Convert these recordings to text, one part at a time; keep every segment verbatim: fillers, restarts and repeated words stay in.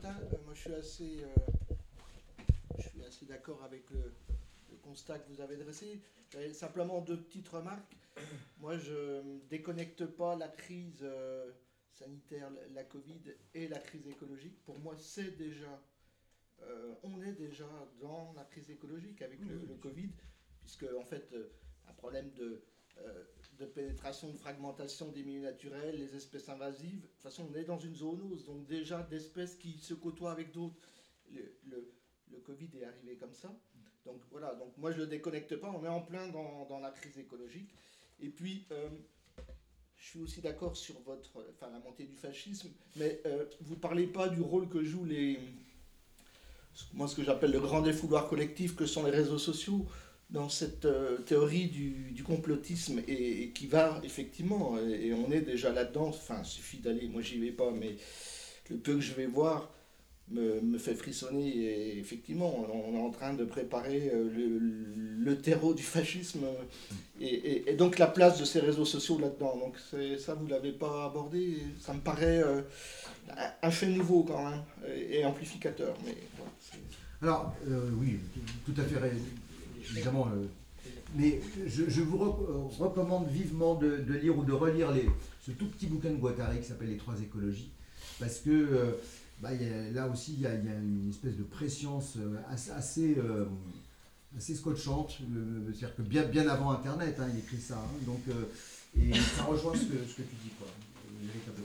matin. Euh, moi, je suis assez, euh, je suis assez d'accord avec le, le constat que vous avez dressé. J'avais simplement deux petites remarques. Moi, je ne déconnecte pas la crise euh, sanitaire, la Covid et la crise écologique. Pour moi, c'est déjà, euh, on est déjà dans la crise écologique avec le, le Covid, puisque en fait, euh, un problème de euh, de pénétration, de fragmentation des milieux naturels, les espèces invasives. De toute façon, on est dans une zoonose, donc déjà d'espèces qui se côtoient avec d'autres. Le, le, le Covid est arrivé comme ça. Donc voilà, donc moi je ne le déconnecte pas, on est en plein dans, dans la crise écologique. Et puis, euh, je suis aussi d'accord sur votre, enfin, la montée du fascisme, mais euh, vous ne parlez pas du rôle que jouent les, moi ce que j'appelle le grand défouloir collectif que sont les réseaux sociaux dans cette euh, théorie du, du complotisme et, et qui va effectivement, et, et on est déjà là-dedans, enfin il suffit d'aller, moi j'y vais pas, mais le peu que je vais voir me, me fait frissonner et effectivement on, on est en train de préparer euh, le, le terreau du fascisme et, et, et donc la place de ces réseaux sociaux là-dedans, donc ça vous l'avez pas abordé, ça me paraît euh, un fait nouveau quand même et, et amplificateur, mais voilà, alors euh, oui, tout à fait évidemment. Euh, mais je, je vous re- recommande vivement de, de lire ou de relire les, ce tout petit bouquin de Guattari qui s'appelle Les Trois Écologies, parce que euh, bah, y a, là aussi il y, y a une espèce de préscience assez, assez, euh, assez scotchante, euh, c'est-à-dire que bien, bien avant Internet, hein, il écrit ça, hein, donc, euh, et ça rejoint ce que, ce que tu dis, quoi, véritablement.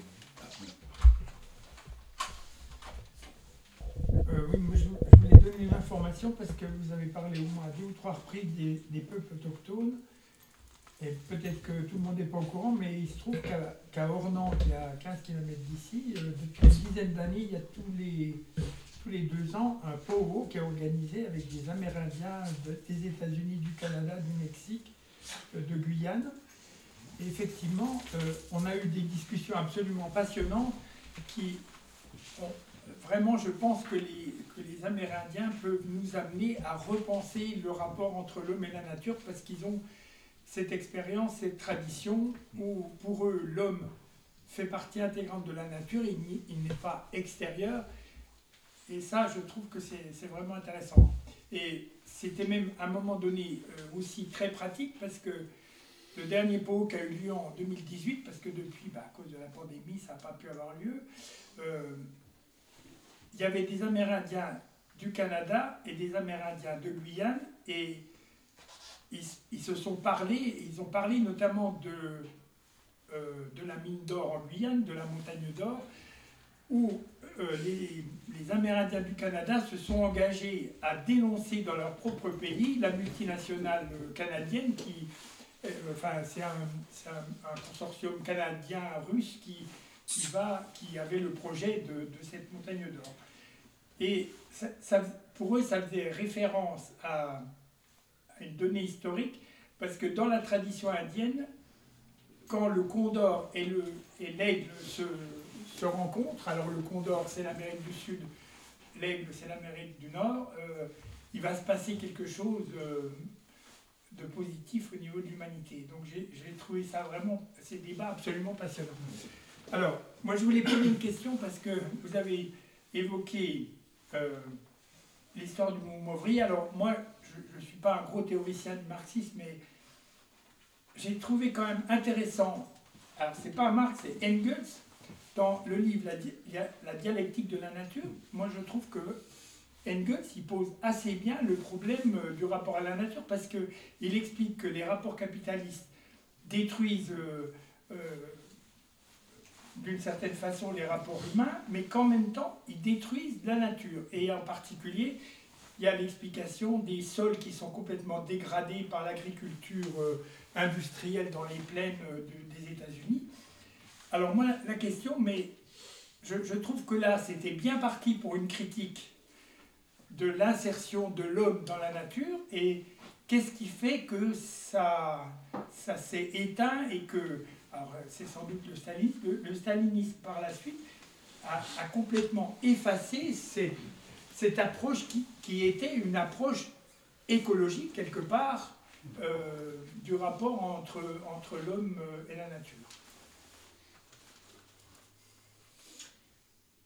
Euh, oui, moi je, je voulais donner une information parce que vous avez parlé au moins à deux ou trois reprises des, des peuples autochtones. Et peut-être que tout le monde n'est pas au courant, mais il se trouve qu'à qu'à Ornans, qui est à quinze kilomètres d'ici, euh, depuis une dizaine d'années, il y a tous les, tous les deux ans un powwow qui est organisé avec des Amérindiens de, des États-Unis, du Canada, du Mexique, euh, de Guyane. Et effectivement, euh, on a eu des discussions absolument passionnantes qui ont, vraiment, je pense que les, que les Amérindiens peuvent nous amener à repenser le rapport entre l'homme et la nature parce qu'ils ont cette expérience, cette tradition où pour eux l'homme fait partie intégrante de la nature, il, il n'est pas extérieur. Et ça, je trouve que c'est vraiment intéressant. Et c'était même à un moment donné euh, aussi très pratique parce que le dernier powwow qui a eu lieu en deux mille dix-huit, parce que depuis, bah, à cause de la pandémie, ça n'a pas pu avoir lieu, euh, il y avait des Amérindiens du Canada et des Amérindiens de Guyane, et ils, ils se sont parlé, ils ont parlé notamment de, euh, de la mine d'or en Guyane, de la montagne d'or, où euh, les, les Amérindiens du Canada se sont engagés à dénoncer dans leur propre pays la multinationale canadienne qui, euh, enfin c'est un, un, un consortium canadien-russe qui, qui, va, qui avait le projet de, de cette montagne d'or. Et ça, ça, pour eux, ça faisait référence à une donnée historique, parce que dans la tradition indienne, quand le condor et l'aigle se, se rencontrent, alors le condor c'est l'Amérique du Sud, l'aigle c'est l'Amérique du Nord, euh, il va se passer quelque chose euh, de positif au niveau de l'humanité. Donc j'ai trouvé ça vraiment, ces débats absolument passionnants. Alors, moi je voulais poser une question parce que vous avez évoqué euh, l'histoire du mouvement ouvrier. Alors moi, je ne suis pas un gros théoricien du marxisme, mais j'ai trouvé quand même intéressant, alors c'est pas Marx, c'est Engels, dans le livre la, di la dialectique de la nature. Moi je trouve que Engels il pose assez bien le problème du rapport à la nature, parce qu'il explique que les rapports capitalistes détruisent euh, euh, d'une certaine façon les rapports humains, mais qu'en même temps ils détruisent la nature. Et en particulier, il y a l'explication des sols qui sont complètement dégradés par l'agriculture euh, industrielle dans les plaines euh, de, des États-Unis. Alors moi, la question, mais je, je trouve que là, c'était bien parti pour une critique de l'insertion de l'homme dans la nature, et qu'est-ce qui fait que ça, ça s'est éteint et que, alors c'est sans doute le stalinisme, le, le stalinisme par la suite a, a complètement effacé cette cette approche qui, qui était une approche écologique, quelque part, euh, du rapport entre, entre l'homme et la nature.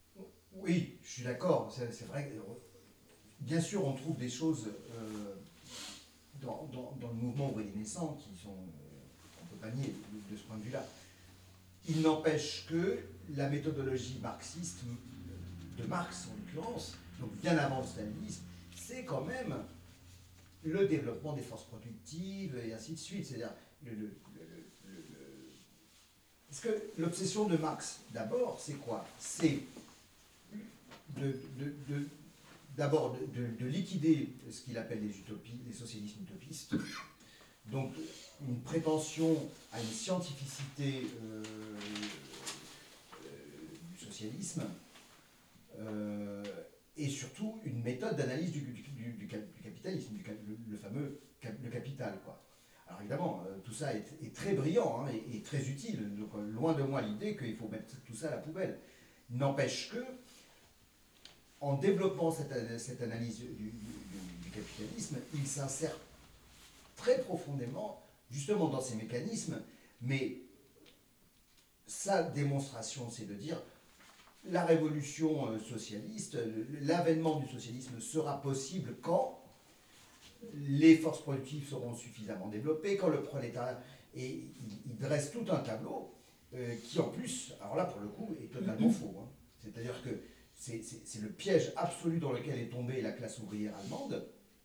Oui, je suis d'accord, c'est, c'est vrai. Bien sûr, on trouve des choses euh, dans, dans, dans le mouvement ouvrier naissant qui sont, euh, on ne peut pas nier de, de ce point de vue-là. Il n'empêche que la méthodologie marxiste, de Marx en l'occurrence, donc bien avant le stalinisme, c'est quand même le développement des forces productives et ainsi de suite. C'est-à-dire, le, le, le, le, le... parce que l'obsession de Marx, d'abord, c'est quoi? C'est de, de, de, d'abord de, de, de liquider ce qu'il appelle les utopies, les socialismes utopistes. Donc, une prétention à une scientificité euh, euh, du socialisme, euh, et surtout une méthode d'analyse du, du, du, du capitalisme, du, le, le fameux cap, le capital, quoi. Alors évidemment, euh, tout ça est, est très brillant, hein, et, et très utile, donc euh, loin de moi l'idée qu'il faut mettre tout ça à la poubelle. N'empêche que, en développant cette, cette analyse du, du, du, du capitalisme, il s'insère très profondément justement dans ces mécanismes, mais sa démonstration, c'est de dire la révolution socialiste, l'avènement du socialisme sera possible quand les forces productives seront suffisamment développées, quand le prolétariat... Et il dresse tout un tableau euh, qui, en plus, alors là, pour le coup, est totalement faux. Hein. C'est-à-dire que c'est, c'est, c'est le piège absolu dans lequel est tombée la classe ouvrière allemande.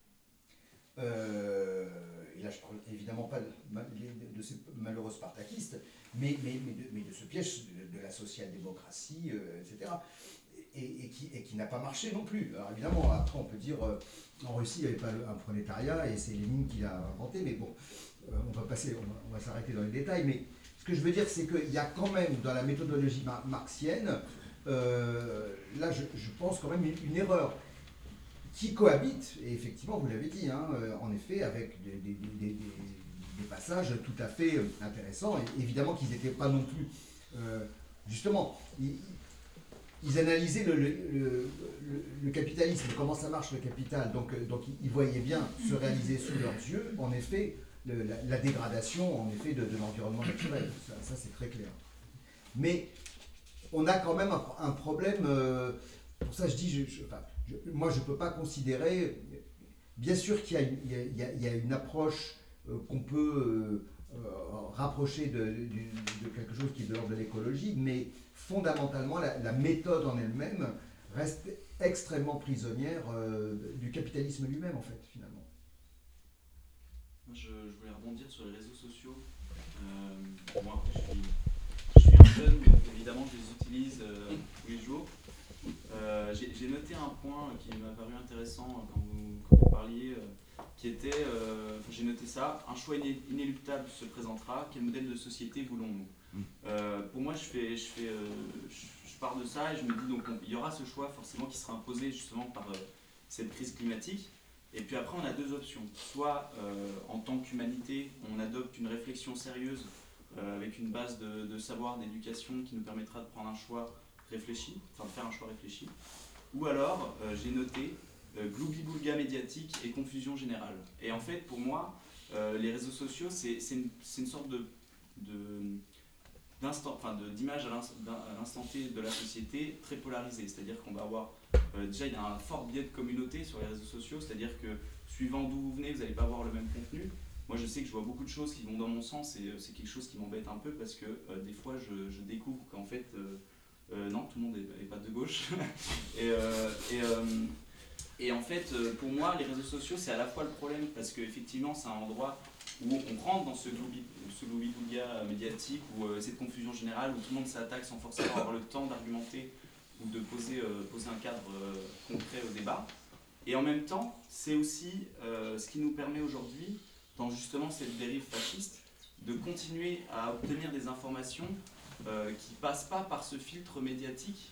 Euh, et là, je ne parle évidemment pas de, de, de ces malheureux spartakistes, mais, mais, mais, de, mais de ce piège de, de la social-démocratie, euh, et cetera. Et, et, qui, et qui n'a pas marché non plus. Alors évidemment, après on peut dire, euh, en Russie, il n'y avait pas un prolétariat, et c'est Lénine qui l'a inventé, mais bon, euh, on va passer, on va, on va s'arrêter dans les détails, mais ce que je veux dire, c'est qu'il y a quand même, dans la méthodologie mar marxienne, euh, là, je, je pense quand même une, une erreur qui cohabite, et effectivement, vous l'avez dit, hein, en effet, avec des, des, des, des, des passages tout à fait intéressants, et évidemment qu'ils n'étaient pas non plus, euh, justement, ils, ils analysaient le, le, le, le capitalisme, comment ça marche le capital, donc, donc ils voyaient bien se réaliser sous leurs yeux, en effet, le, la, la dégradation, en effet, de, de l'environnement naturel, ça, ça c'est très clair. Mais on a quand même un, un problème, euh, pour ça je dis, je, je, enfin, Je, moi, je ne peux pas considérer, bien sûr qu'il y a une, il y a, il y a une approche euh, qu'on peut euh, rapprocher de, de, de quelque chose qui est de l'ordre de l'écologie, mais fondamentalement, la, la méthode en elle-même reste extrêmement prisonnière euh, du capitalisme lui-même, en fait, finalement. Moi, je, je voulais rebondir sur les réseaux sociaux. Euh, moi, je suis, je suis un jeune, donc évidemment, je les utilise euh, tous les jours. Euh, j'ai noté un point qui m'a paru intéressant quand vous, quand vous parliez, euh, qui était, euh, j'ai noté ça, un choix inéluctable se présentera, quel modèle de société voulons-nous? mmh. euh, Pour moi, je, fais, je, fais, euh, je, je pars de ça et je me dis, donc il y aura ce choix forcément qui sera imposé justement par euh, cette crise climatique. Et puis après, on a deux options. Soit, euh, en tant qu'humanité, on adopte une réflexion sérieuse euh, avec une base de, de savoir, d'éducation qui nous permettra de prendre un choix réfléchi, enfin de faire un choix réfléchi, ou alors euh, j'ai noté euh, gloubi-boulga médiatique et confusion générale. Et en fait, pour moi, euh, les réseaux sociaux, c'est une, une sorte de, de d'instant, enfin d'image à l'instant T de la société très polarisée. C'est-à-dire qu'on va avoir, euh, déjà il y a un fort biais de communauté sur les réseaux sociaux, c'est-à-dire que suivant d'où vous venez, vous n'allez pas avoir le même contenu. Moi, je sais que je vois beaucoup de choses qui vont dans mon sens et euh, c'est quelque chose qui m'embête un peu parce que euh, des fois, je, je découvre qu'en fait, euh, Euh, non, tout le monde n'est pas de gauche. et, euh, et, euh, et en fait, pour moi, les réseaux sociaux, c'est à la fois le problème, parce qu'effectivement, c'est un endroit où on rentre dans ce gloubi-boulga médiatique, ou euh, cette confusion générale, où tout le monde s'attaque sans forcément avoir le temps d'argumenter ou de poser, euh, poser un cadre euh, concret au débat. Et en même temps, c'est aussi euh, ce qui nous permet aujourd'hui, dans justement cette dérive fasciste, de continuer à obtenir des informations Euh, qui ne passe pas par ce filtre médiatique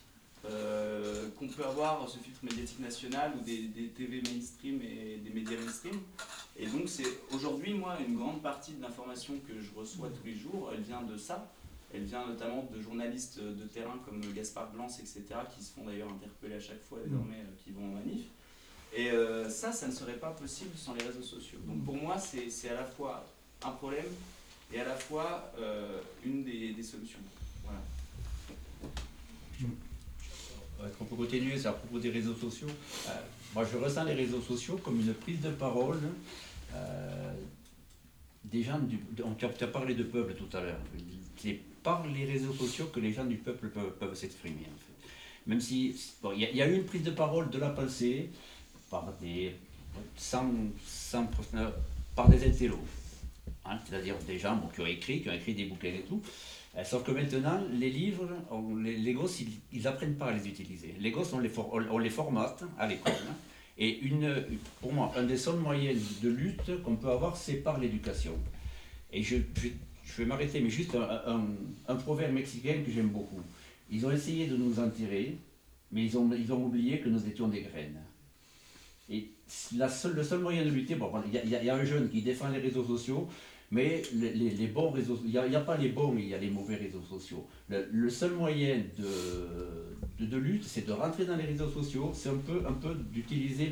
euh, qu'on peut avoir, ce filtre médiatique national ou des, des T V mainstream et des médias mainstream. Et donc c'est aujourd'hui, moi, une grande partie de l'information que je reçois tous les jours, elle vient de ça. Elle vient notamment de journalistes de terrain comme Gaspard Glance, et cetera, qui se font d'ailleurs interpeller à chaque fois désormais, euh, qui vont en manif. Et euh, ça, ça ne serait pas possible sans les réseaux sociaux. Donc pour moi, c'est à la fois un problème et à la fois euh, une des, des solutions. Voilà. être un peu continuer, c'est à propos des réseaux sociaux. Euh, moi, je ressens les réseaux sociaux comme une prise de parole euh, des gens du... Tu as, tu as parlé de peuple tout à l'heure. C'est par les réseaux sociaux que les gens du peuple peuvent, peuvent s'exprimer, en fait. Même si... Bon, il y, y a eu une prise de parole de la pensée par des... Sans, sans, par des intellos. Hein, c'est-à-dire des gens bon, qui ont écrit, qui ont écrit des bouquins et tout. Euh, sauf que maintenant, les livres, on, les, les gosses, ils n'apprennent pas à les utiliser. Les gosses, on les, for, on, on les formate à l'école. Hein, et une, pour moi, un des seuls moyens de lutte qu'on peut avoir, c'est par l'éducation. Et je, je, je vais m'arrêter, mais juste un, un, un proverbe mexicain que j'aime beaucoup. Ils ont essayé de nous enterrer, mais ils ont, ils ont oublié que nous étions des graines. Et la seule, le seul moyen de lutter, bon, il y, y, y a un jeune qui défend les réseaux sociaux, mais les, les, les bons réseaux, il n'y a, a pas les bons, il y a les mauvais réseaux sociaux. Le, le seul moyen de, de, de lutte, c'est de rentrer dans les réseaux sociaux, c'est un peu, un peu d'utiliser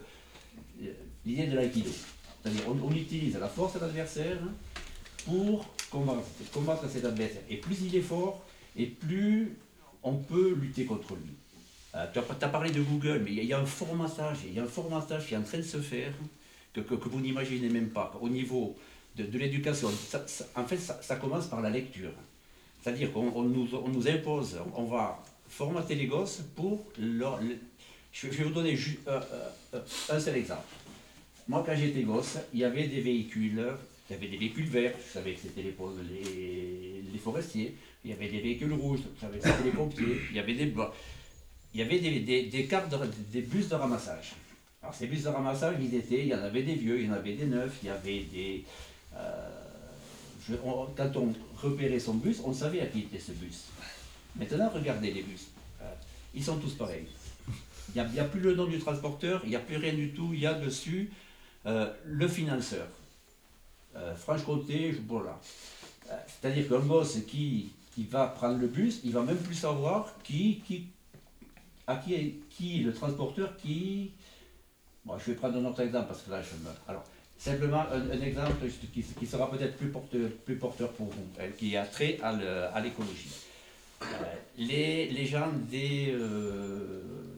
l'idée de l'aïkido. C'est-à-dire on, on utilise la force de l'adversaire pour combattre, combattre cet adversaire. Et plus il est fort, et plus on peut lutter contre lui. Euh, tu as, as parlé de Google, mais il y, y a un formatage, il y a un formatage qui est en train de se faire que, que, que vous n'imaginez même pas. Au niveau de, de l'éducation, en fait, ça, ça commence par la lecture. C'est-à-dire qu'on on nous, on nous impose, on, on va formater les gosses pour leur... Le, je, je vais vous donner ju, euh, euh, un seul exemple. Moi, quand j'étais gosse, il y avait des véhicules, il y avait des véhicules verts, je savais que c'était les, les, les forestiers, il y avait des véhicules rouges, je savais que c'était les pompiers, il y avait des blancs. Il y avait des, des, des cartes, de, des bus de ramassage. Alors ces bus de ramassage, ils étaient, il y en avait des vieux, il y en avait des neufs, il y avait des... Euh, je, on, quand on repérait son bus, on savait à qui était ce bus. Maintenant, regardez les bus. Euh, ils sont tous pareils. Il n'y a, a plus le nom du transporteur, il n'y a plus rien du tout, il y a dessus euh, le financeur. Euh, Franche-Comté, voilà. Euh, C'est-à-dire qu'un boss qui, qui va prendre le bus, il va même plus savoir qui... qui à qui est, qui est le transporteur qui... Bon, je vais prendre un autre exemple parce que là, je me... Alors, simplement un, un exemple qui, qui sera peut-être plus porteur, plus porteur pour vous, qui a trait à l'écologie. Euh, les, les gens des, euh,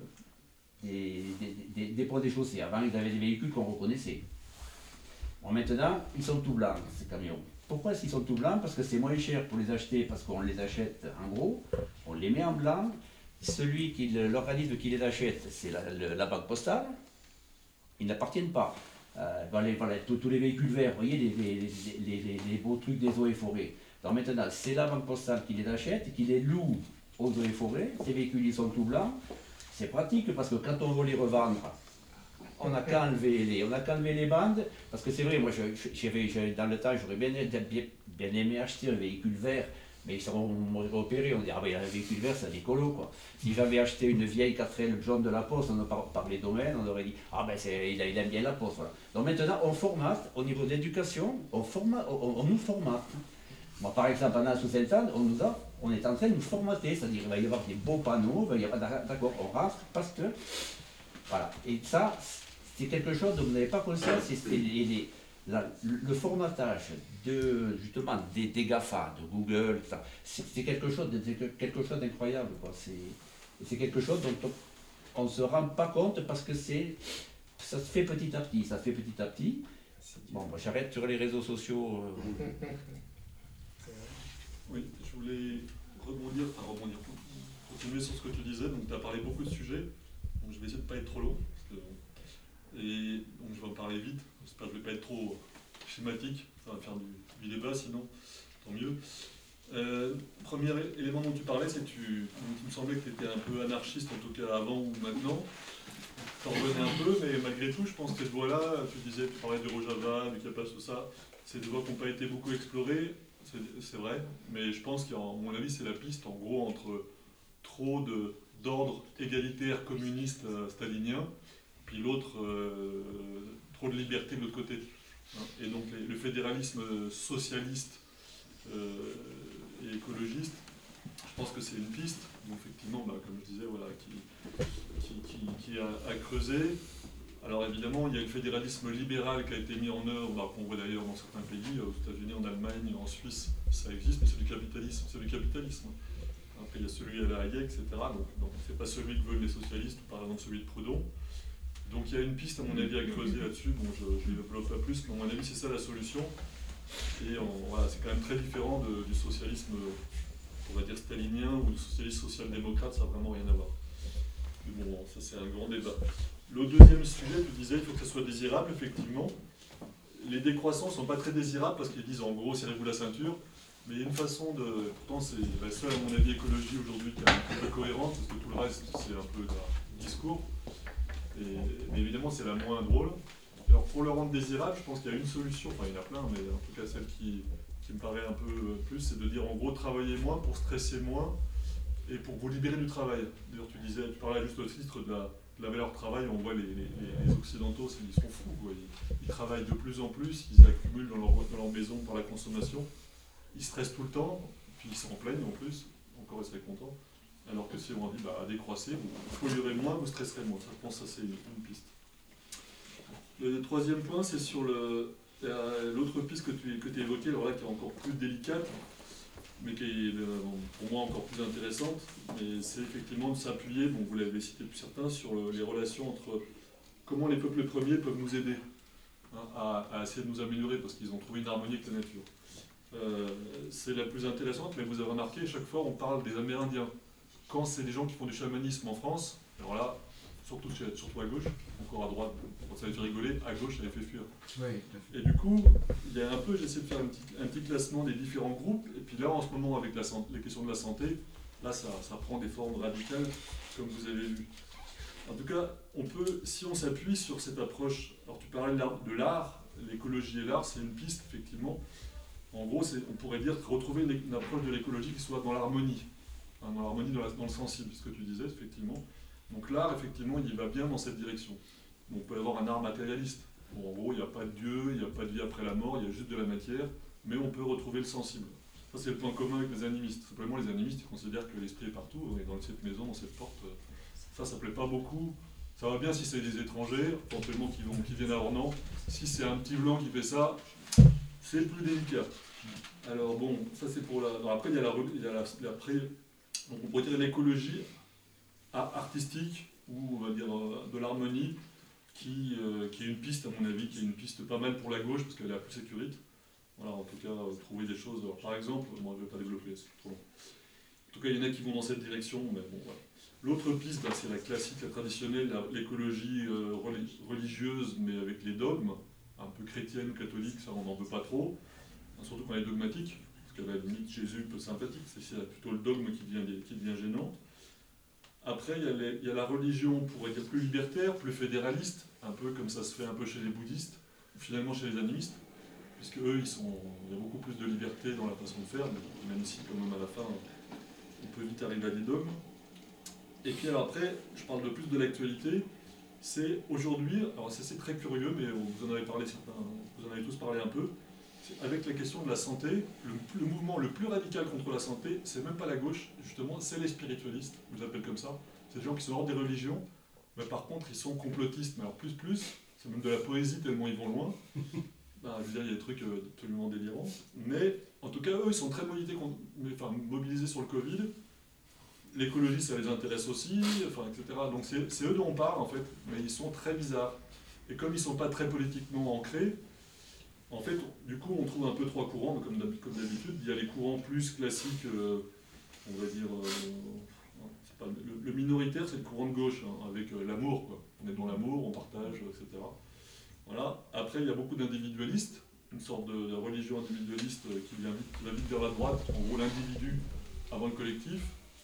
des, des, des, des ponts des chaussées, avant, ils avaient des véhicules qu'on reconnaissait. Bon, maintenant, ils sont tout blancs, ces camions. Pourquoi est-ce qu'ils sont tout blancs? Parce que c'est moins cher pour les acheter, parce qu'on les achète en gros, on les met en blanc. Celui qui, l'organisme qui les achète, c'est la, la, la banque postale. Ils n'appartiennent pas. Euh, dans les, voilà, tous, tous les véhicules verts, vous voyez, les, les, les, les, les beaux trucs des eaux et forêts. Donc maintenant, c'est la banque postale qui les achète, qui les loue aux eaux et forêts. Ces véhicules, ils sont tout blancs. C'est pratique parce que quand on veut les revendre, on n'a qu'à enlever les, on a qu'à enlever les bandes. Parce que c'est vrai, moi, je, je, je, dans le temps, j'aurais bien, bien, bien aimé acheter un véhicule vert. Mais ils seront repérés, on dit ah ben il y a un véhicule vert, c'est écolo quoi. Si j'avais acheté une vieille quatre L jaune de la Poste, on par, par les domaines, on aurait dit ah ben c'est, il, il aime bien la Poste, voilà. Donc maintenant on formate, au niveau de l'éducation, on, forma, on, on nous formate. Moi par exemple en Sous-Sainte-Anne, on nous a, on est en train de nous formater, c'est-à-dire il va y avoir des beaux panneaux, il va y avoir, d'accord, on rentre parce que, voilà. Et ça, c'est quelque chose dont vous n'avez pas conscience, c'est les, les La, le formatage de, justement, des, des GAFA, de Google, c'est quelque chose d'incroyable. C'est quelque chose dont on ne se rend pas compte parce que ça se fait petit à petit. Ça se fait petit à petit. Bon, moi j'arrête sur les réseaux sociaux. Euh... Oui, je voulais rebondir, enfin rebondir, continuer sur ce que tu disais. Donc tu as parlé beaucoup de sujets. Donc je vais essayer de ne pas être trop long. Parce que, et donc je vais en parler vite. J'espère que je ne vais pas être trop schématique, ça va faire du, du débat sinon, tant mieux. Euh, premier élément dont tu parlais, c'est que tu, il me semblait que tu étais un peu anarchiste, en tout cas avant ou maintenant. Tu en revenais un peu, mais malgré tout, je pense que cette voie-là, tu disais, tu parlais du Rojava, du Capas, tout ça, c'est des voies qui n'ont pas été beaucoup explorées, c'est vrai, mais je pense qu'à mon avis, c'est la piste, en gros, entre trop d'ordre égalitaire communiste euh, stalinien, puis l'autre, euh, trop de liberté de l'autre côté. Et donc les, le fédéralisme socialiste euh, et écologiste, je pense que c'est une piste, donc effectivement, bah, comme je disais, voilà, qui, qui, qui, qui a, a creusé. Alors évidemment, il y a le fédéralisme libéral qui a été mis en œuvre, bah, qu'on voit d'ailleurs dans certains pays, aux États-Unis, en Allemagne, en Suisse, ça existe, mais c'est du capitalisme, c'est du capitalisme. Après, il y a celui à la Hayek, et cetera. Donc, donc c'est pas celui que veulent les socialistes, ou par exemple celui de Proudhon. Donc il y a une piste, à mon avis, à creuser là-dessus. Bon, je ne développe pas plus, mais à mon avis, c'est ça la solution. Et on, voilà, c'est quand même très différent de, du socialisme, on va dire stalinien, ou du socialisme social-démocrate, ça n'a vraiment rien à voir. Mais bon, ça c'est un grand débat. Le deuxième sujet, tu disais, il faut que ça soit désirable, effectivement. Les décroissants ne sont pas très désirables parce qu'ils disent en gros, serrez-vous la ceinture. Mais il y a une façon de. Pourtant, c'est la seule, à mon avis, écologie aujourd'hui qui est un peu cohérente, parce que tout le reste, c'est un peu un discours. Et, mais évidemment, c'est la moins drôle. Alors, pour le rendre désirable, je pense qu'il y a une solution, enfin, il y en a plein, mais en tout cas, celle qui, qui me paraît un peu plus, c'est de dire en gros, travaillez moins pour stresser moins et pour vous libérer du travail. D'ailleurs, tu disais, tu parlais juste au titre de la. La valeur travail, on voit les, les, les Occidentaux, ils sont fous, quoi. Ils, ils travaillent de plus en plus, ils accumulent dans leur, dans leur maison par la consommation, ils stressent tout le temps, puis ils s'en plaignent en plus, encore ils seraient contents. Alors que si on dit bah, décroissez, vous polluerez moins, vous stresserez moins. Ça, je pense que ça c'est une, une piste. Le troisième point, c'est sur le, l'autre piste que tu que tu évoquée, alors là qui est encore plus délicate, mais qui est pour moi encore plus intéressante, mais c'est effectivement de s'appuyer, bon, vous l'avez cité plus certains, sur le, les relations entre comment les peuples premiers peuvent nous aider hein, à, à essayer de nous améliorer, parce qu'ils ont trouvé une harmonie avec la nature. Euh, c'est la plus intéressante, mais vous avez remarqué, à chaque fois on parle des Amérindiens. Quand c'est des gens qui font du chamanisme en France, alors là, surtout, surtout à gauche, encore à droite, quand ça les fait rigoler, à gauche ça les fait fuir. Oui, tout à fait. Et du coup, il y a un peu, j'essaie de faire un petit, un petit classement des différents groupes, et puis là en ce moment avec la, les questions de la santé, là ça, ça prend des formes radicales, comme vous avez vu. En tout cas, on peut, si on s'appuie sur cette approche, alors tu parlais de l'art, l'écologie et l'art, c'est une piste effectivement. En gros, on pourrait dire retrouver une, une approche de l'écologie qui soit dans l'harmonie, hein, dans l'harmonie, dans, dans le sensible, ce que tu disais effectivement. Donc l'art, effectivement, il va bien dans cette direction. Donc, on peut avoir un art matérialiste. Bon, en gros, il n'y a pas de Dieu, il n'y a pas de vie après la mort, il y a juste de la matière, mais on peut retrouver le sensible. Ça, c'est le point commun avec les animistes. Simplement, les animistes, ils considèrent que l'esprit est partout, on est dans cette maison, dans cette porte. Ça, ça ne plaît pas beaucoup. Ça va bien si c'est des étrangers, éventuellement qui, vont, qui viennent à Ornans. Si c'est un petit blanc qui fait ça, c'est plus délicat. Alors bon, ça c'est pour la... Non, après, il y a la... Il y a la, la pré... Donc, on pourrait dire l'écologie artistique, ou on va dire de l'harmonie, qui, euh, qui est une piste, à mon avis, qui est une piste pas mal pour la gauche, parce qu'elle est la plus sécurite. Voilà, en tout cas, euh, trouver des choses... Alors, par exemple, moi je ne vais pas développer, c'est trop long. En tout cas, il y en a qui vont dans cette direction, mais bon, voilà. L'autre piste, ben, c'est la classique, la traditionnelle, l'écologie euh, religieuse, mais avec les dogmes, un peu chrétienne, catholique, ça on n'en veut pas trop, surtout quand elle est dogmatique, parce qu'à la limite Jésus peut sympathique, c'est plutôt le dogme qui devient, qui devient gênant. Après, il y, a les, il y a la religion, on pourrait dire plus libertaire, plus fédéraliste, un peu comme ça se fait un peu chez les bouddhistes, ou finalement chez les animistes, puisque eux, ils sont, il y a beaucoup plus de liberté dans la façon de faire, même si quand même à la fin, on peut vite arriver à des dogmes. Et puis alors après, je parle de plus de l'actualité, c'est aujourd'hui, alors c'est très curieux, mais vous en avez parlé certains, vous en avez tous parlé un peu, avec la question de la santé, le, le mouvement le plus radical contre la santé, c'est même pas la gauche, justement, c'est les spiritualistes, je les appelle comme ça, c'est des gens qui sont hors des religions, mais par contre ils sont complotistes, mais alors plus plus, c'est même de la poésie tellement ils vont loin, ben, je veux dire, il y a des trucs absolument délirants, mais en tout cas eux ils sont très mobilisés, enfin, mobilisés sur le Covid. L'écologie, ça les intéresse aussi, enfin, et cetera. Donc c'est eux dont on parle, en fait, mais ils sont très bizarres. Et comme ils ne sont pas très politiquement ancrés, en fait, du coup, on trouve un peu trois courants, comme d'habitude. Il y a les courants plus classiques, euh, on va dire, euh, pas, le, le minoritaire, c'est le courant de gauche, hein, avec euh, l'amour, quoi. On est dans l'amour, on partage, et cetera. Voilà. Après, il y a beaucoup d'individualistes, une sorte de, de religion individualiste qui, vient vite, qui va vite vers la droite, en gros l'individu avant le collectif.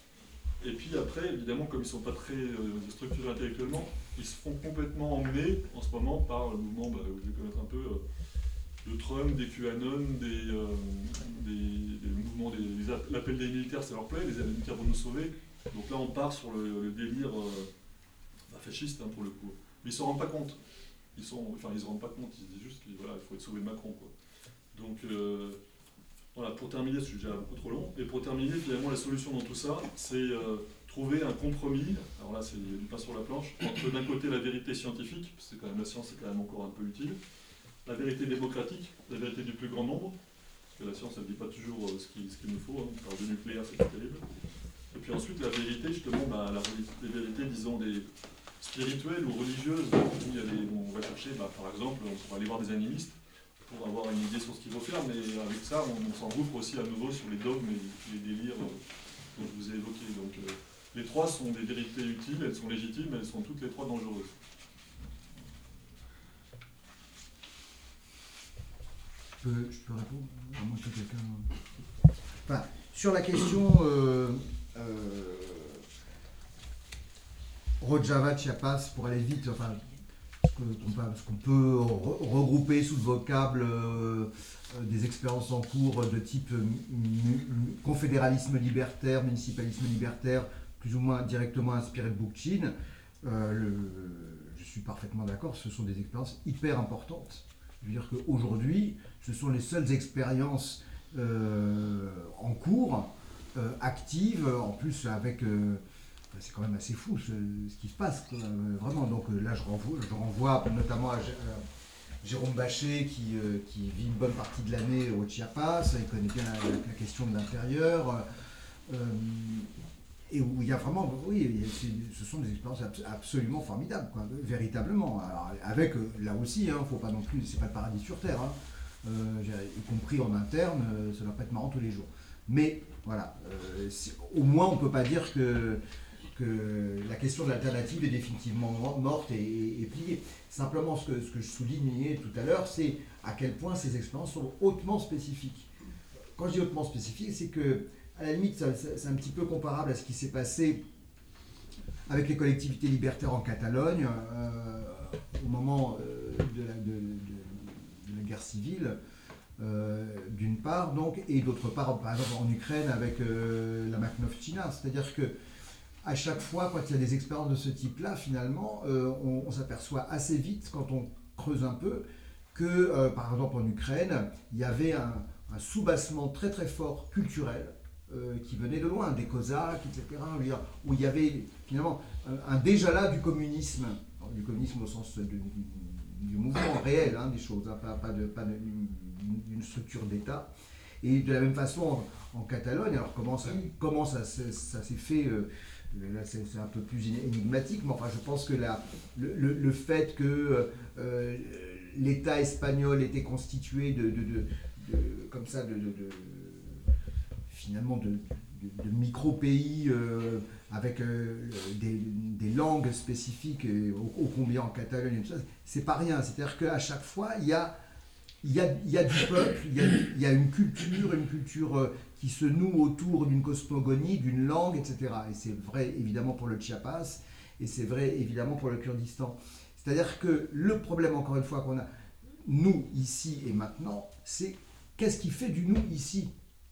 Et puis après, évidemment, comme ils ne sont pas très euh, structurés intellectuellement, ils se font complètement emmener en ce moment par le mouvement, bah, vous devez connaître un peu, euh, de Trump, des QAnon, des, euh, des, des mouvements, l'appel des militaires, ça leur plaît, les militaires vont nous sauver. Donc là, on part sur le, le délire euh, bah, fasciste, hein, pour le coup. Mais ils ne s'en rendent pas compte. Ils sont, enfin, ils ne se rendent pas compte, ils se disent juste qu'il voilà, faut être sauvé de Macron, quoi. Donc... Euh, Voilà, pour terminer, ce sujet est beaucoup trop long, et pour terminer, finalement, la solution dans tout ça, c'est euh, trouver un compromis, alors là, c'est du pain sur la planche, entre d'un côté la vérité scientifique, parce que quand même la science est quand même encore un peu utile, la vérité démocratique, la vérité du plus grand nombre, parce que la science, elle ne dit pas toujours euh, ce qu'il ce qu'il nous faut, hein, par du nucléaire, c'est pas terrible, et Et puis ensuite, la vérité, justement, bah, la, les vérités, disons, des spirituelles ou religieuses, il y a des, on va chercher, bah, par exemple, on pourrait aller voir des animistes pour avoir une idée sur ce qu'il faut faire, mais avec ça, on, on s'engouffre aussi à nouveau sur les dogmes et les délires euh, dont je vous ai évoqués. Donc, euh, les trois sont des vérités utiles, elles sont légitimes, mais elles sont toutes les trois dangereuses. Je peux, je peux répondre, à moins que quelqu'un... Enfin, sur la question euh, euh, Rojava, Chiapas, pour aller vite, enfin, ce qu'on ce qu'on peut re regrouper sous le vocable euh, des expériences en cours de type confédéralisme libertaire, municipalisme libertaire, plus ou moins directement inspiré de Bookchin, euh, le, je suis parfaitement d'accord, ce sont des expériences hyper importantes. Je veux dire qu'aujourd'hui, ce sont les seules expériences euh, en cours, euh, actives, en plus avec... Euh, c'est quand même assez fou ce, ce qui se passe, quoi, euh, vraiment. Donc euh, là, je renvoie, je renvoie notamment à, à Jérôme Bachet, qui, euh, qui vit une bonne partie de l'année au Chiapas, il connaît bien la, la, la question de l'intérieur, euh, et où il y a vraiment, oui, ce sont des expériences absolument formidables, quoi, véritablement. Alors, avec, là aussi, il hein, ne faut pas non plus, c'est pas le paradis sur Terre, hein, euh, y compris en interne, ça ne doit pas être marrant tous les jours. Mais voilà, euh, au moins on ne peut pas dire que, que la question de l'alternative est définitivement morte et, et, et pliée. Simplement, ce que, ce que je soulignais tout à l'heure, c'est à quel point ces expériences sont hautement spécifiques. Quand je dis hautement spécifiques, c'est que, à la limite, c'est un petit peu comparable à ce qui s'est passé avec les collectivités libertaires en Catalogne, euh, au moment euh, de, la, de, de, de la guerre civile, euh, d'une part, donc, et d'autre part, par exemple, en Ukraine, avec euh, la Makhnovchina. C'est-à-dire que à chaque fois, quand il y a des expériences de ce type-là, finalement, euh, on, on s'aperçoit assez vite, quand on creuse un peu, que, euh, par exemple, en Ukraine, il y avait un, un soubassement très très fort culturel euh, qui venait de loin, des Cosaques, et cetera, où il y avait finalement un, un déjà là du communisme, alors, du communisme au sens de, du, du mouvement réel, hein, des choses, hein, pas, pas, de, pas de, d'une structure d'État. Et de la même façon, en, en Catalogne, alors comment ça, comment ça, ça s'est fait euh, là c'est un peu plus énigmatique, mais enfin je pense que la, le, le, le fait que euh, l'État espagnol était constitué de, de, de, de comme ça, de, de, de finalement de, de, de micro-pays euh, avec euh, des, des langues spécifiques, et ô, ô combien en Catalogne et tout ça, c'est pas rien. C'est-à-dire qu'à chaque fois, il y a Il y, a, il y a du peuple, il y a, il y a une culture, une culture euh, qui se noue autour d'une cosmogonie, d'une langue, et cetera. Et c'est vrai évidemment pour le Chiapas, et c'est vrai évidemment pour le Kurdistan. C'est-à-dire que le problème, encore une fois, qu'on a, nous, ici et maintenant, c'est qu'est-ce qui fait du nous ici ?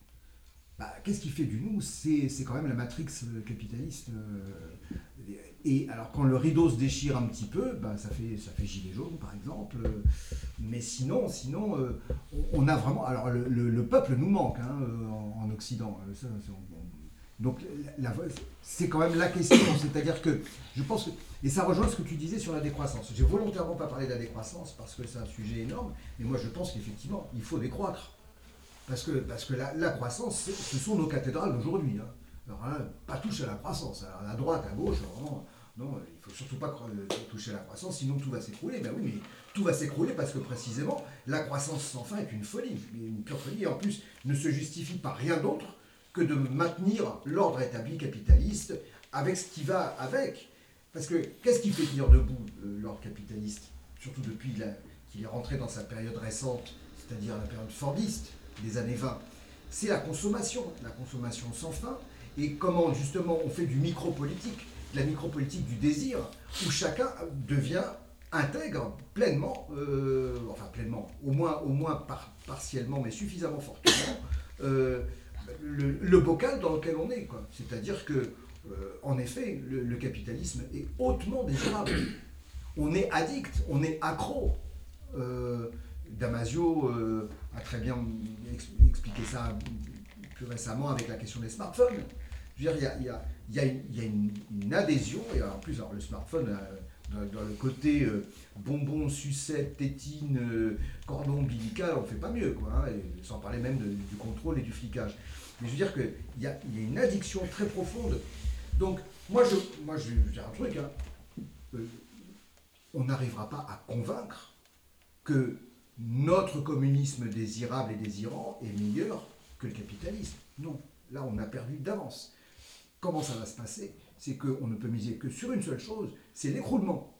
Bah, qu'est-ce qui fait du nous ? C'est quand même la matrix capitaliste. Euh, et alors quand le rideau se déchire un petit peu, bah, ça fait ça fait gilet jaune par exemple. Mais sinon, sinon, euh, on a vraiment. Alors le, le, le peuple nous manque hein, en, en Occident. Ça, on, donc c'est quand même la question. C'est-à-dire que je pense que et ça rejoint ce que tu disais sur la décroissance. J'ai volontairement pas parlé de la décroissance parce que c'est un sujet énorme. Mais moi je pense qu'effectivement il faut décroître. Parce que, parce que la, la croissance, ce sont nos cathédrales d'aujourd'hui. Hein. Alors là, pas toucher à la croissance. Alors, à droite, à gauche, vraiment, non, il ne faut surtout pas toucher à la croissance, sinon tout va s'écrouler. Ben oui, mais tout va s'écrouler parce que précisément, la croissance sans fin est une folie, une pure folie, et en plus ne se justifie par rien d'autre que de maintenir l'ordre établi capitaliste avec ce qui va avec. Parce que qu'est-ce qui fait tenir debout euh, l'ordre capitaliste, surtout depuis qu'il est rentré dans sa période récente, c'est-à-dire la période fordiste des années vingt, c'est la consommation, la consommation sans fin, et comment justement on fait du micro-politique, de la micro-politique du désir, où chacun devient intègre pleinement, euh, enfin pleinement, au moins, au moins par, partiellement, mais suffisamment fortement, euh, le, le bocal dans lequel on est, quoi. C'est-à-dire que, euh, en effet, le, le capitalisme est hautement désirable. On est addict, on est accro. Euh, Damasio euh, a très bien expliqué ça plus récemment avec la question des smartphones. Je veux dire, il y a, il y a, il y a, une, il y a une, une adhésion, et en plus, alors, le smartphone, euh, dans, dans le côté euh, bonbon, sucette, tétine, euh, cordon ombilical, on ne fait pas mieux, quoi, hein, et sans parler même de, du contrôle et du flicage. Mais je veux dire qu'il y a, il y a une addiction très profonde. Donc, moi, je, moi, je vais dire un truc, hein. Euh, on n'arrivera pas à convaincre que notre communisme désirable et désirant est meilleur que le capitalisme. Non, là, on a perdu d'avance. Comment ça va se passer? C'est qu'on ne peut miser que sur une seule chose, c'est l'écroulement.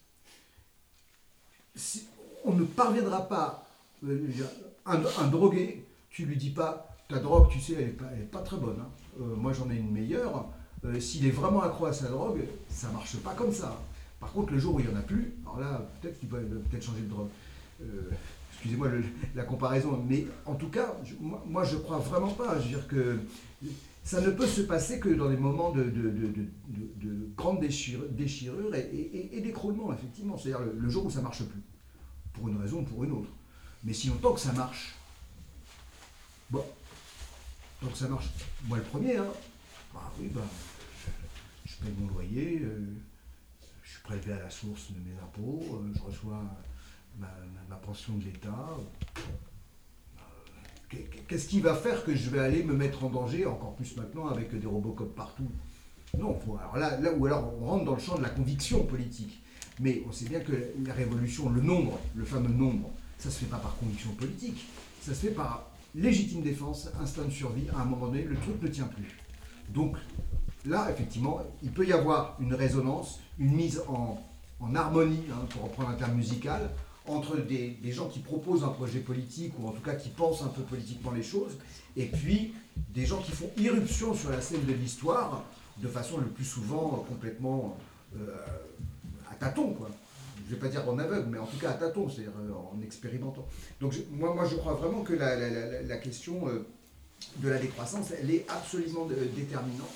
Si on ne parviendra pas, euh, un, un drogué, tu lui dis pas, ta drogue, tu sais, elle n'est pas, elle est pas très bonne. Hein. Euh, moi, j'en ai une meilleure. Euh, S'il est vraiment accro à sa drogue, ça ne marche pas comme ça. Par contre, le jour où il n'y en a plus, alors là, peut-être qu'il peut peut-être changer de drogue. Euh, excusez-moi le, la comparaison, mais en tout cas, je, moi, moi, je crois vraiment pas. Je veux dire que ça ne peut se passer que dans des moments de, de, de, de, de, de grande déchirure, déchirure et, et, et d'écroulement, effectivement. C'est-à-dire le, le jour où ça ne marche plus, pour une raison ou pour une autre. Mais sinon, tant que ça marche, bon, tant que ça marche, moi le premier, hein, bah oui, bah, je, je paye mon loyer, euh, je suis prélevé à la source de mes impôts, euh, je reçois ma, ma, ma pension de l'État. Euh, Qu'est-ce qui va faire que je vais aller me mettre en danger, encore plus maintenant avec des Robocop partout? Non, faut, alors là, là, ou alors on rentre dans le champ de la conviction politique. Mais on sait bien que la révolution, le nombre, le fameux nombre, ça ne se fait pas par conviction politique, ça se fait par légitime défense, instinct de survie. À un moment donné, le truc ne tient plus. Donc là, effectivement, il peut y avoir une résonance, une mise en, en harmonie, hein, pour reprendre un terme musical, entre des, des gens qui proposent un projet politique, ou en tout cas qui pensent un peu politiquement les choses, et puis des gens qui font irruption sur la scène de l'histoire, de façon le plus souvent complètement euh, à tâtons, quoi. Je ne vais pas dire en aveugle, mais en tout cas à tâtons, c'est-à-dire en expérimentant. Donc je, moi, moi, je crois vraiment que la, la, la, la question euh, de la décroissance, elle est absolument de, déterminante.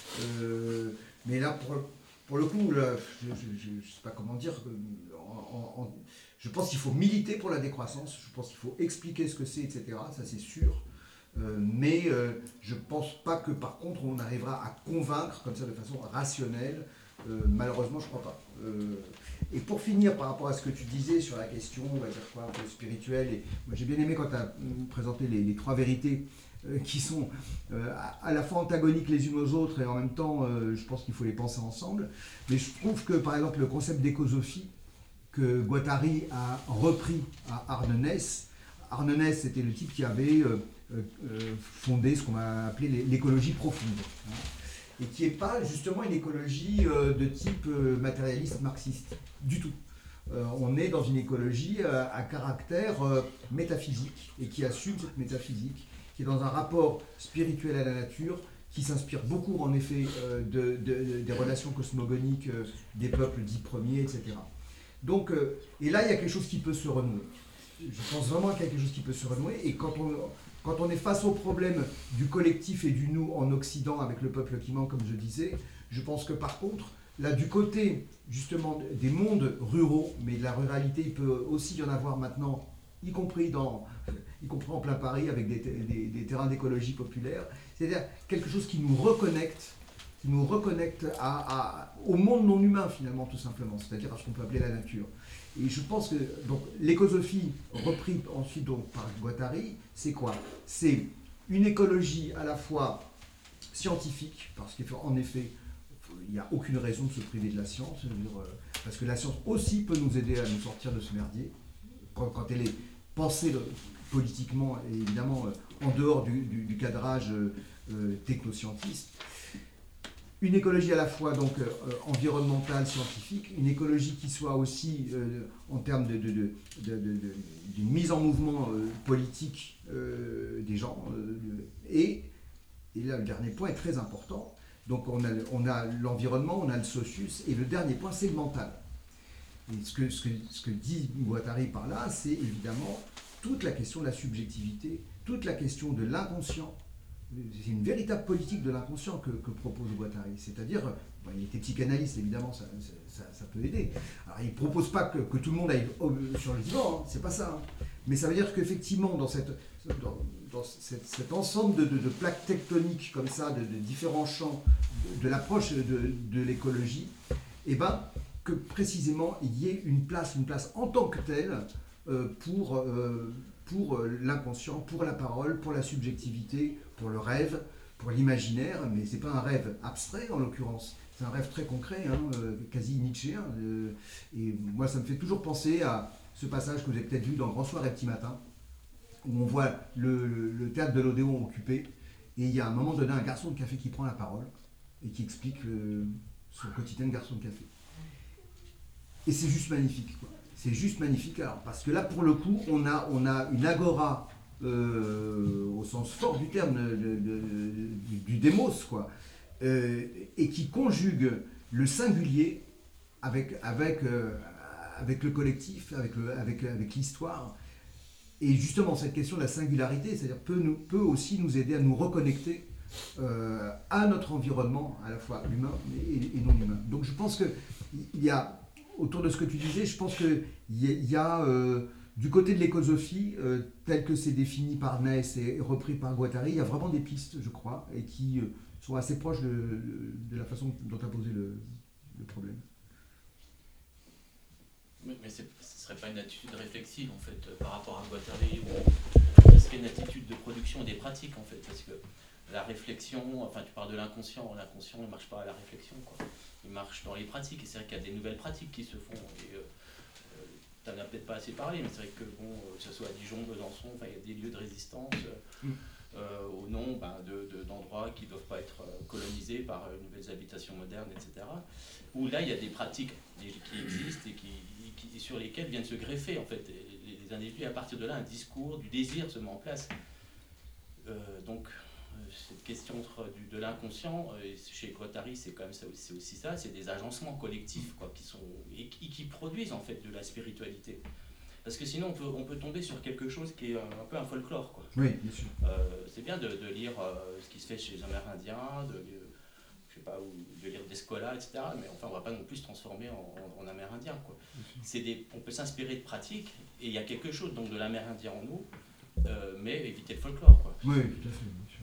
Euh, mais là, pour, pour le coup, là, je ne sais pas comment dire, en, en, je pense qu'il faut militer pour la décroissance, je pense qu'il faut expliquer ce que c'est, et cetera, ça c'est sûr. Euh, mais euh, je ne pense pas que par contre on arrivera à convaincre comme ça de façon rationnelle. Euh, malheureusement, je ne crois pas. Euh, et pour finir, par rapport à ce que tu disais sur la question, on va dire quoi, un peu spirituelle, et moi j'ai bien aimé quand tu as présenté les, les trois vérités euh, qui sont euh, à, à la fois antagoniques les unes aux autres, et en même temps, euh, je pense qu'il faut les penser ensemble. Mais je trouve que, par exemple, le concept d'écosophie que Guattari a repris à Arnonès, Arnonès, c'était le type qui avait euh, euh, fondé ce qu'on va appeler l'écologie profonde. Hein. Et qui n'est pas justement une écologie euh, de type euh, matérialiste marxiste, du tout. Euh, on est dans une écologie euh, à caractère euh, métaphysique, et qui assume cette métaphysique, qui est dans un rapport spirituel à la nature, qui s'inspire beaucoup en effet euh, de, de, des relations cosmogoniques euh, des peuples dits premiers, et cetera. Donc, euh, et là, il y a quelque chose qui peut se renouer. Je pense vraiment qu'il y a quelque chose qui peut se renouer, et quand on... Quand on est face au problème du collectif et du nous en Occident avec le peuple qui manque, comme je disais, je pense que par contre, là du côté justement des mondes ruraux, mais de la ruralité, il peut aussi y en avoir maintenant, y compris, dans, y compris en plein Paris avec des, des, des terrains d'écologie populaire, c'est-à-dire quelque chose qui nous reconnecte, qui nous reconnecte à, à, au monde non humain finalement tout simplement, c'est-à-dire à ce qu'on peut appeler la nature. Et je pense que donc l'écosophie reprise ensuite donc, par Guattari, c'est quoi? C'est une écologie à la fois scientifique, parce qu'en effet, il n'y a aucune raison de se priver de la science, dire, euh, parce que la science aussi peut nous aider à nous sortir de ce merdier, quand, quand elle est pensée euh, politiquement et évidemment euh, en dehors du, du, du cadrage euh, euh, technoscientiste. Une écologie à la fois donc euh, environnementale, scientifique, une écologie qui soit aussi euh, en termes de, de, de, de, de, de, d'une mise en mouvement euh, politique euh, des gens. Euh, et, et là, le dernier point est très important. Donc on a, on a l'environnement, on a le socius, et le dernier point, c'est le mental. Et ce que, ce que, ce que dit Guattari par là, c'est évidemment toute la question de la subjectivité, toute la question de l'inconscient. C'est une véritable politique de l'inconscient que, que propose Guattari. C'est-à-dire, bon, il était psychanalyste, évidemment, ça, ça, ça peut aider. Alors, il ne propose pas que, que tout le monde aille sur le divan, hein, c'est pas ça. Hein. Mais ça veut dire qu'effectivement, dans, cette, dans, dans cette, cet ensemble de, de, de plaques tectoniques, comme ça, de, de différents champs de, de l'approche de, de l'écologie, eh ben, que précisément, il y ait une place, une place en tant que telle euh, pour... Euh, pour l'inconscient, pour la parole, pour la subjectivité, pour le rêve, pour l'imaginaire, mais c'est pas un rêve abstrait en l'occurrence. C'est un rêve très concret, hein, euh, quasi nietzschéen. Euh, et moi, ça me fait toujours penser à ce passage que vous avez peut-être vu dans Grand Soir et Petit Matin, où on voit le, le, le théâtre de l'Odéon occupé, et il y a à un moment donné un garçon de café qui prend la parole et qui explique euh, son quotidien de garçon de café. Et c'est juste magnifique, quoi. C'est juste magnifique, alors, parce que là, pour le coup, on a, on a une agora, euh, au sens fort du terme, de, de, de, du, du démos, quoi. Euh, et qui conjugue le singulier avec, avec, euh, avec le collectif, avec, le, avec, avec l'histoire. Et justement, cette question de la singularité, c'est-à-dire peut, nous, peut aussi nous aider à nous reconnecter euh, à notre environnement, à la fois humain et, et non humain. Donc je pense qu'il y a, autour de ce que tu disais, je pense qu'il y a, il y a euh, du côté de l'écosophie, euh, tel que c'est défini par Naess et repris par Guattari, il y a vraiment des pistes, je crois, et qui... Euh, sont assez proches de, de, de la façon dont tu as posé le, le problème. Mais, mais ce ne serait pas une attitude réflexive, en fait, par rapport à Guattari, ou ce serait une attitude de production des pratiques, en fait, parce que la réflexion, enfin, tu parles de l'inconscient, l'inconscient, il ne marche pas à la réflexion, quoi. Il marche dans les pratiques, et c'est vrai qu'il y a des nouvelles pratiques qui se font, et euh, euh, tu n'en as peut-être pas assez parlé, mais c'est vrai que, bon, que ce soit à Dijon, Besançon, enfin, il y a des lieux de résistance, euh, mm. Euh, au nom ben, de, de, d'endroits qui ne doivent pas être colonisés par euh, nouvelles habitations modernes, et cetera. Où là, il y a des pratiques qui existent et qui, qui, sur lesquelles viennent se greffer, en fait, les, les individus. À partir de là, un discours du désir se met en place. Euh, donc, euh, cette question du, de l'inconscient, euh, chez Guattari, c'est quand même ça, c'est aussi ça, c'est des agencements collectifs, quoi, qui sont, et qui, qui produisent, en fait, de la spiritualité. Parce que sinon, on peut, on peut tomber sur quelque chose qui est un peu un folklore, quoi. Oui, bien sûr. Euh, c'est bien de, de lire euh, ce qui se fait chez les Amérindiens, de, de, je sais pas, ou de lire des Scolas, et cetera. Mais enfin, on ne va pas non plus se transformer en, en, en Amérindien, quoi. C'est des, on peut s'inspirer de pratiques, et il y a quelque chose donc de l'Amérindien en nous, euh, mais éviter le folklore, quoi. Oui, tout à fait. Bien sûr.